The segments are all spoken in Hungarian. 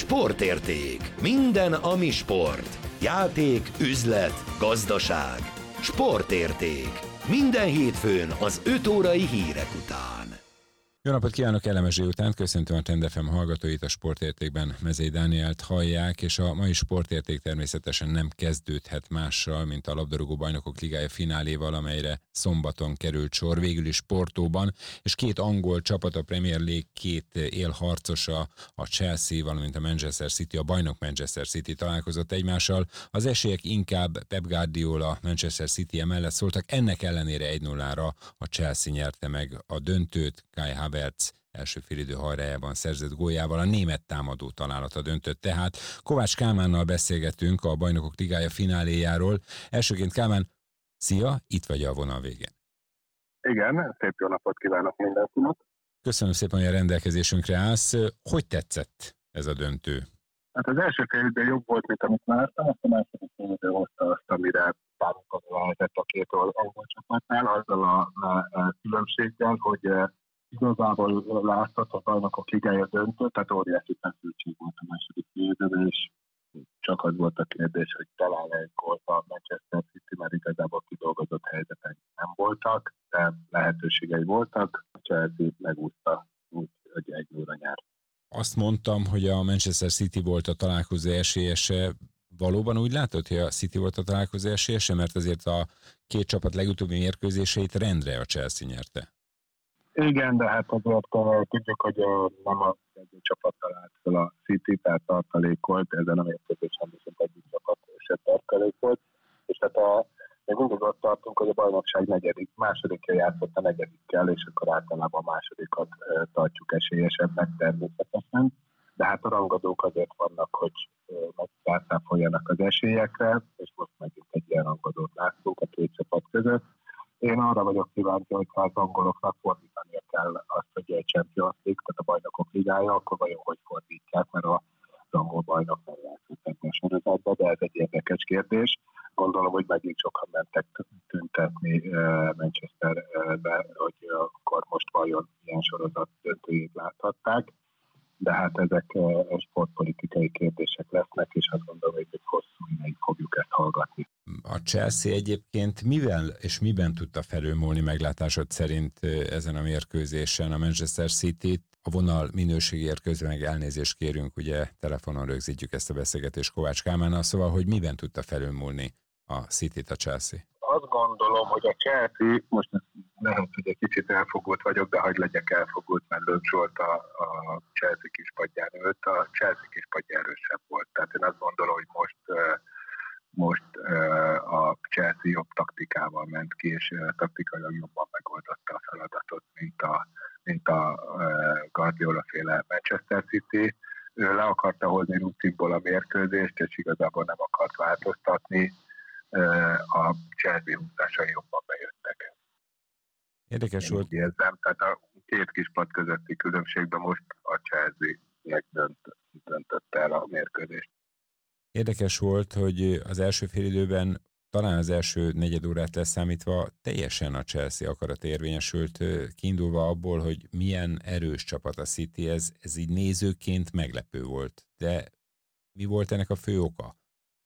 Sportérték. Minden, ami sport. Játék, üzlet, gazdaság. Sportérték. Minden hétfőn az 5 órai hírek után. Jó napot kívánok, Kellemes délután, köszöntöm a Trend FM hallgatóit, a Sportértékben Mezei Dánielt hallják, és a mai Sportérték természetesen nem kezdődhet mással, mint a labdarúgó bajnokok ligája fináléval, amelyre szombaton került sor, végül is Portóban, és két angol csapat, a Premier League két élharcosa, a Chelsea, valamint a Manchester City, a bajnok Manchester City találkozott egymással. Az esélyek inkább Pep Guardiola Manchester City mellett szóltak, ennek ellenére 1-0-ra a Chelsea nyerte meg a döntőt. Kai Havertz első félidő hajrájában szerzett góljával a német támadó találata döntött. Tehát Kovács Kálmánnal beszélgetünk a Bajnokok Ligája fináléjáról. Elsőként Kálmán, szia, itt vagy a vonal végén. Igen, szép jó napot kívánok mindenkinek. Köszönöm szépen, hogy a rendelkezésünkre állsz. Hogy tetszett ez a döntő? Hát az első félidő jobb volt, mint amit vártam, azt a második félidő hozta azt, amire számítani lehetett a két angol csapatnál, azzal a különbséggel, hogy igazából látszott a Bajnokok Ligája döntő, tehát óriási feszültség volt a második félidőben, és csak az volt a kérdés, hogy talán egy gólt a Manchester City, mert igazából kidolgozott helyzetek nem voltak, de lehetőségei voltak. A Chelsea megúszta úgy, hogy 1-0-ra nyert. Azt mondtam, hogy a Manchester City volt a találkozó esélyese. Valóban úgy látod, hogy a City volt a találkozó esélyese, mert azért a két csapat legutóbbi mérkőzéseit rendre a Chelsea nyerte. Igen, de hát azért tudjuk, hogy nem a egyik csapat talált fel a City, tehát tartalékolt, ezen a mérkőzésen viszont egyik csapat se tartalékolt, és hát még mindig ott tartunk, hogy a bajnokság másodikja játszott a negyedikkel, és akkor általában a másodikat tartjuk esélyesebbnek természetesen, de hát a rangadók azért vannak, hogy megszáfoljanak az esélyekre, és most megint egy ilyen rangadót láttunk a két csapat között. Én arra vagyok kíváncsi, hogy ha az angoloknak fordítania kell azt, hogy egy Champions League, tehát a Bajnokok Ligája, akkor vajon hogy fordítják, mert az angol bajnok nem játszott ebben a sorozatban, de ez egy érdekes kérdés. Gondolom, hogy megint sokan mentek tüntetni Manchesterbe, hogy akkor most vajon ilyen sorozat döntőjét láthatták, de hát ezek sportpolitikai kérdések lesznek, és azt gondolom, hogy egy hosszú ideig fogjuk ezt hallgatni. A Chelsea egyébként mivel és miben tudta felülmúlni meglátásod szerint ezen a mérkőzésen a Manchester City-t? A vonal minőségért közben meg elnézést kérünk, ugye telefonon rögzítjük ezt a beszélgetést Kovács Kálmánnal, szóval, hogy miben tudta felülmúlni a City-t a Chelsea? Azt gondolom, hogy a Chelsea, most lehet, hogy egy kicsit elfogult vagyok, de hadd legyek elfogult, mert Löw Zsolt a Chelsea kispadján ült, a Chelsea kispadja erősebb volt. Tehát én azt gondolom, hogy most a Chelsea jobb taktikával ment ki, és taktikailag jobban megoldotta a feladatot, mint a Guardiola-féle Manchester City. Ő le akarta hozni rutinból a mérkőzést, és igazából nem akart változtatni. A Chelsea húzásai jobban bejöttek. Érdekes volt. Úgy érzem, tehát a két kispad közötti különbségben most a Chelsea döntött el a mérkőzést. Érdekes volt, hogy az első félidőben, talán az első negyed órát leszámítva teljesen a Chelsea akarat érvényesült, kiindulva abból, hogy milyen erős csapat a City, ez így nézőként meglepő volt. De mi volt ennek a fő oka?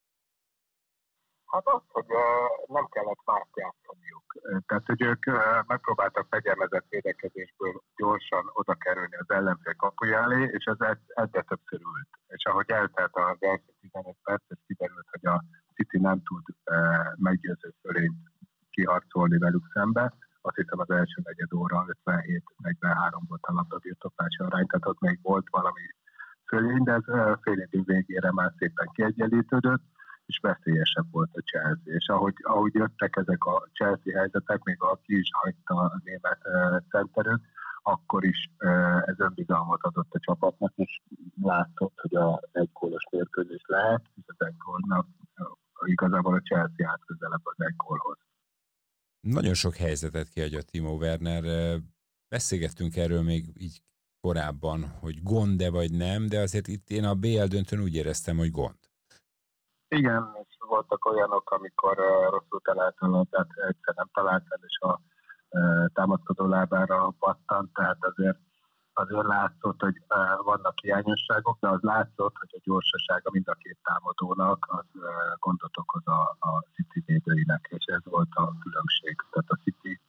Hát az, hogy nem kellett mást játszaniuk. Tehát, hogy ők megpróbáltak fegyelmezett védekezésből gyorsan oda kerülni az ellenfél kapuja elé, és ez egyre többször ült. És ahogy eltelt az első 15 perc, és kiderült, hogy a City nem tud meggyőző fölényt kiharcolni velük szembe, azt hiszem az első negyed óra 57-43 volt a labdabirtoklási arány, tehát ott még volt valami fölény, de ez fél idő végére már szépen kiegyenlítődött, és veszélyesebb volt a Chelsea. És ahogy jöttek ezek a Chelsea helyzetek, még aki is hagyta a német centerőt, akkor is ez önbizalmat adott a csapatnak, és látszott, hogy egy gólos mérkőzés lehet, és az egy gólnak igazából a Chelsea állt közelebb az egy gólhoz. Nagyon sok helyzetet kiadja Timo Werner. Beszélgettünk erről még így korábban, hogy gond-e vagy nem, de azért itt én a BL döntőn úgy éreztem, hogy gond. Igen, és voltak olyanok, amikor rosszul talált a labdát, egyszer nem talált el, és a támadkozó lábára pattant, tehát azért azért látszott, hogy vannak hiányosságok, de az látszott, hogy a gyorsasága mind a két támadónak az gondot okoz a City védőinek, és ez volt a különbség. Tehát a City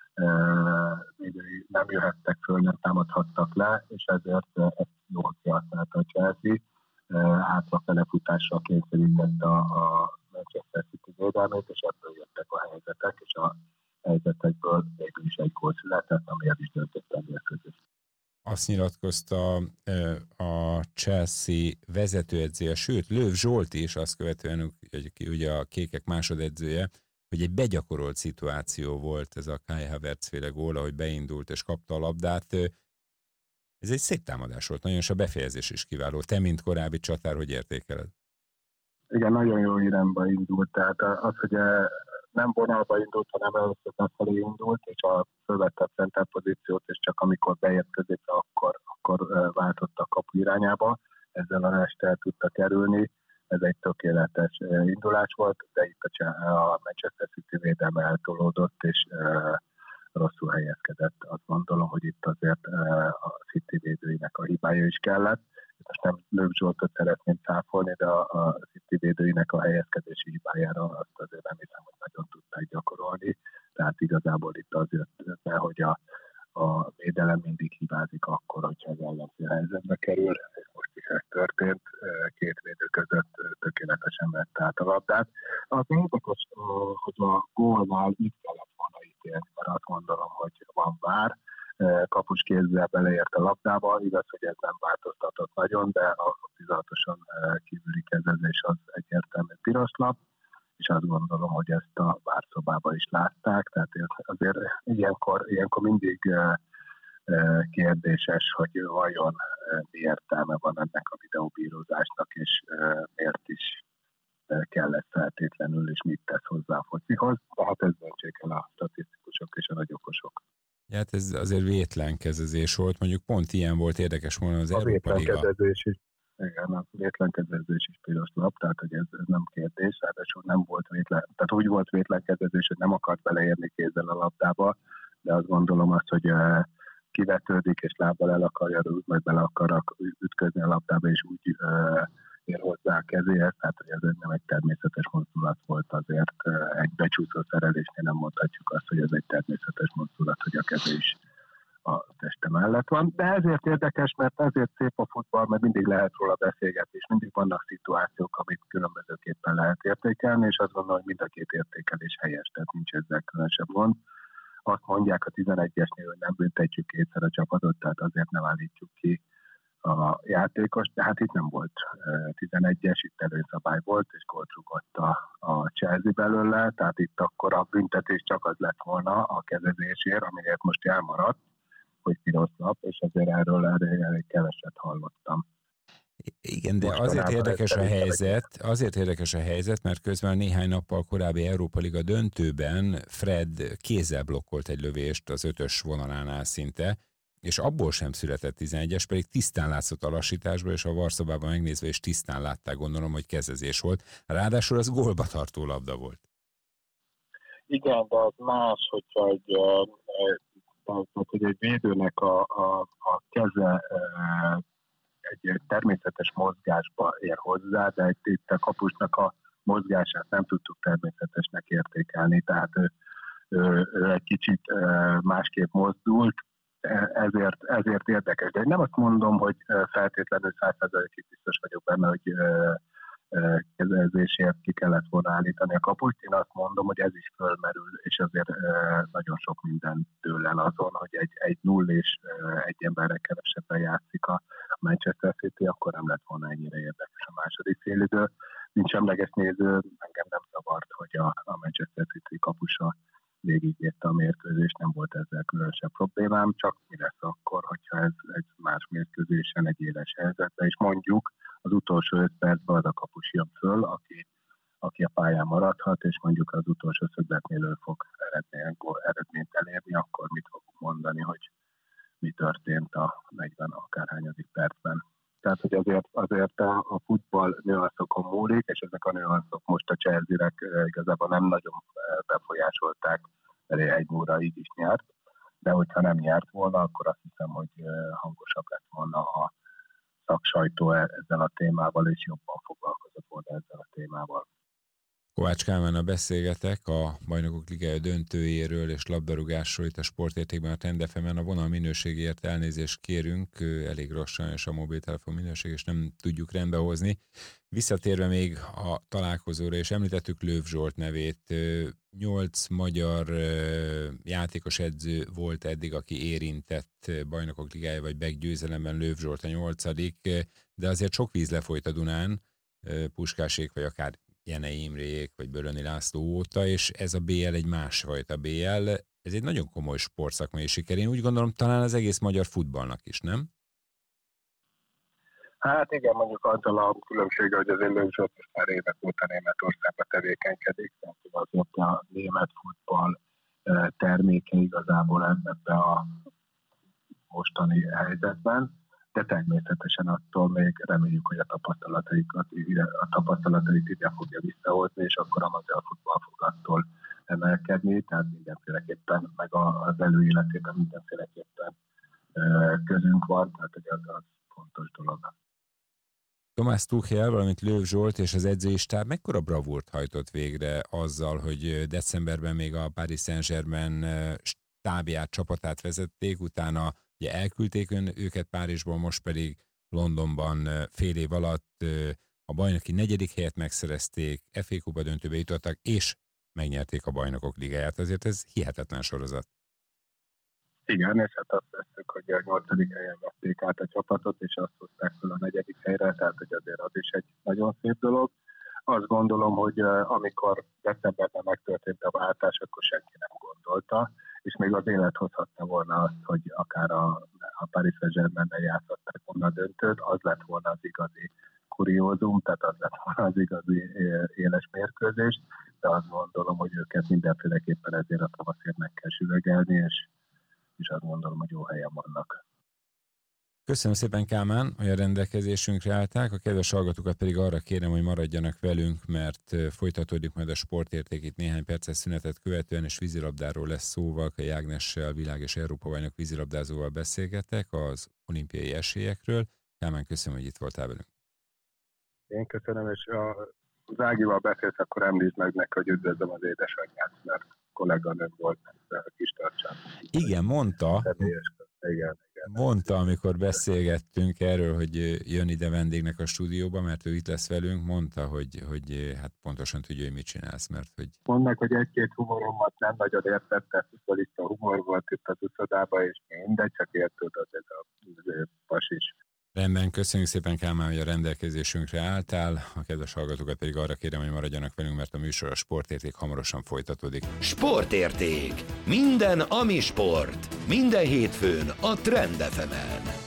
védői nem jöhettek föl, nem támadhattak le, és ezért ezt jól kihasználta a Chelsea. Hátrafele futással kényszerítette a Manchester City védelmét, és ebből jöttek a helyzetek, és a helyzetekből végül is egy gól született, ami el is döntötte a mérkőzést. Azt nyilatkozta a Chelsea vezetőedzője, sőt Löw Zsolt is azt követően, hogy ugye a kékek másodedzője, hogy egy begyakorolt szituáció volt ez a Kai Havertz-féle gól, ahogy beindult és kapta a labdát. Ez egy szép támadás volt, nagyon, és a befejezés is kiváló. Te, mint korábbi csatár, hogy értékeled? Igen, nagyon jó irányba indult, tehát az, hogy nem vonalba indult, hanem először befelé indult, és fölvette a center pozíciót, és csak amikor beért középre, akkor váltott a kapu irányába. Ezzel a este el tudta kerülni. Ez egy tökéletes indulás volt, de itt a Manchester City védelme eltolódott, és rosszul helyezkedett. Azt gondolom, hogy itt azért a City védőinek a hibája is kellett. Most nem Löw Zsoltot szeretném cáfolni, de a City védőinek a helyezkedési hibájára azt azért nem hiszem, hogy nagyon tudták gyakorolni. Tehát igazából itt az jött be, hogy a védelem mindig hibázik akkor, hogyha az ellenfél helyzetbe kerül. És most is ez történt. Két védő között tökéletesen vett át a labdát. Az érdekes, hogy a gólnál itt kellett volna ítélni, mert azt gondolom, hogy van vár. Kapus kézzel beleért a labdába, igaz, hogy ez nem változtatott nagyon, de a 16-oson kívüli kezezés az egyértelmű piros lap, és azt gondolom, hogy ezt a várszobába is látták, tehát azért ilyenkor mindig kérdéses, hogy vajon mi értelme van ennek a videóbírozásnak, és miért is kell ez feltétlenül, és mit tesz hozzá a focihoz. Tehát ezt döntsék el a statisztikusok és a nagyokosok. Hát ez azért vétlenkezezés volt, mondjuk pont ilyen volt érdekes volna az Európa Liga. Vétlenkezezés is. Igen, a vétlenkezezés is piros lap, tehát hogy ez nem kérdés, ráadásul nem volt tehát úgy volt vétlenkezezés, hogy nem akart beleérni kézzel a labdába, de azt gondolom azt, hogy kivetődik és lábbal el akarja rúgni, majd bele akar ütközni a labdába, és úgy ér hozzá a kezéhez, tehát hogy ez nem egy természetes mozdulat volt azért. Egy becsúszó szerelésnél nem mondhatjuk azt, hogy ez egy természetes mozdulat, hogy a keze is a teste mellett van. De ezért érdekes, mert ezért szép a futball, mert mindig lehet róla beszélgetni, és mindig vannak szituációk, amit különbözőképpen lehet értékelni, és azt gondolom, hogy mind a két értékelés helyes, tehát nincs ezzel különösebb gond. Azt mondják a 11-esnél, hogy nem büntetjük kétszer a csapatot, tehát azért nem állítjuk ki a játékos, de hát itt nem volt 11-es, itt előszabály volt, és gólt rúgott a Chelsea belőle, tehát itt akkor a büntetés csak az lett volna a kezezésért, amiért most elmaradt, hogy piros lap, és azért erről elég keveset hallottam. Igen, de azért érdekes a helyzet, mert közben néhány nappal korábbi Európa Liga döntőben Fred kézzel blokkolt egy lövést az 5-ös vonalánál szinte, és abból sem született 11-es, pedig tisztán látszott a lassításból, és a varszobában megnézve is tisztán látták, gondolom, hogy kezezés volt. Ráadásul az gólba tartó labda volt. Igen, de az más, hogyha egy védőnek a keze egy természetes mozgásba ér hozzá, de itt a kapusnak a mozgását nem tudtuk természetesnek értékelni, tehát ő egy kicsit másképp mozdult, ezért érdekes. De nem azt mondom, hogy feltétlenül 100%-ig biztos vagyok benne, hogy kezezésért ki kellett volna állítani a kapust. Én azt mondom, hogy ez is fölmerül, és azért nagyon sok minden dől el azon, hogy egy 0 és egy emberre kevesebben játszik a Manchester City, akkor nem lett volna ennyire érdekes a második félidő. Mint semleges néző, engem nem zavart, hogy a Manchester City kapusa végigérte a mérkőzést, nem volt ezzel különösebb problémám, csak mi lesz akkor, hogyha ez egy más mérkőzésen, egy éles helyzetben, és mondjuk az utolsó 5 percben az a kapus jön föl, aki a pályán maradhat, és mondjuk az utolsó szögletnél ő fog eredményt elérni, akkor mit fogunk mondani, hogy mi történt a 40 akárhányadik percben. Tehát, hogy azért a futball nüanszokon múlik, és ezek a nüanszok most a Chelsea-rek igazából nem nagyon befolyásolták, mert 1-0 így is nyert, de hogyha nem nyert volna, akkor azt hiszem, hogy hangosabb lett volna a szaksajtó ezzel a témával, és jobban foglalkozott volna ezzel a témával. Kovács Kálmánnal beszélgetek a Bajnokok Ligája döntőjéről és labdarúgásról itt a Sportértékben a Trend FM-en. A vonal minőségért elnézést kérünk, elég rossz és a mobiltelefon minőség, és nem tudjuk rendbe hozni. Visszatérve még a találkozóra, és említettük Löw Zsolt nevét, 8 magyar játékos edző volt eddig, aki érintett Bajnokok Ligája vagy győzelemben, Löw Zsolt a 8., de azért sok víz lefolyt a Dunán, Puskásék vagy akár Jenei Imréjék, vagy Bölöni László óta, és ez a BL egy másfajta BL. Ez egy nagyon komoly sportszakmai siker. Én úgy gondolom, talán az egész magyar futballnak is, nem? Hát igen, mondjuk azzal a különbséggel, hogy azért Löw Zsolt most már évek óta Németországban tevékenykedik, tehát azért a német futball terméke igazából ebbe a mostani helyzetben, de természetesen attól még reméljük, hogy a tapasztalatait ide fogja visszahozni, és akkor a magyar futball fog attól emelkedni, tehát mindenféleképpen, meg az előéletében mindenféleképpen közünk van, tehát hogy az fontos dolog. Thomas Tuchel, valamint Löw Zsolt és az edzői stáb mekkora bravúrt hajtott végre azzal, hogy decemberben még a Paris Saint-Germain stábját, csapatát vezették, utána ugye elküldték őket Párizsból, most pedig Londonban fél év alatt a bajnoki 4. helyet megszerezték, FA Kupa döntőbe jutottak, és megnyerték a Bajnokok Ligáját. Azért ez hihetetlen sorozat. Igen, és hát azt vesztük, hogy a 8. helyen vették át a csapatot, és azt hozták fel a 4. helyre, tehát hogy azért az is egy nagyon szép dolog. Azt gondolom, hogy amikor decemberben megtörtént a váltás, akkor senki nem gondolta, és még az élet hozhatta volna azt, hogy akár a Paris Saint-Germain-nel játszották volna a döntőt, az lett volna az igazi kuriózum, tehát az lett volna az igazi éles mérkőzés, de azt gondolom, hogy őket mindenféleképpen ezért a tavaszért meg kell süvegelni, és azt gondolom, hogy jó helyen vannak. Köszönöm szépen, Kálmán, hogy a rendelkezésünkre állták, a kedves hallgatókat pedig arra kérem, hogy maradjanak velünk, mert folytatódik majd a Sportérték itt néhány perces szünetet követően, és vízilabdáról lesz szó. Valkai Ágnessel, világ- és Európa-bajnok vízilabdázóval beszélgetek az olimpiai esélyekről. Kálmán, köszönöm, hogy itt voltál velünk. Én köszönöm, és az Ágival beszélsz, akkor említsd meg neki, hogy üdvözlöm az édesanyját, mert kolléganőm volt a kis tartsán. Igen, mondta. Igen. Mondta, amikor beszélgettünk erről, hogy jön ide vendégnek a stúdióba, mert ő itt lesz velünk, mondta, hogy hát pontosan tudja, hogy mit csinálsz, mert hogy... Mondd meg, hogy egy-két humoromat nem nagyon értette, futballista humor volt itt az uszodában, és mindegy, csak érted, az ez a pasis. Rendben, köszönjük szépen, Kálmán, hogy a rendelkezésünkre álltál. A kedves hallgatókat pedig arra kérem, hogy maradjanak velünk, mert a műsor a Sportérték hamarosan folytatódik. Sportérték. Minden, ami sport. Minden hétfőn a Trend FM-en.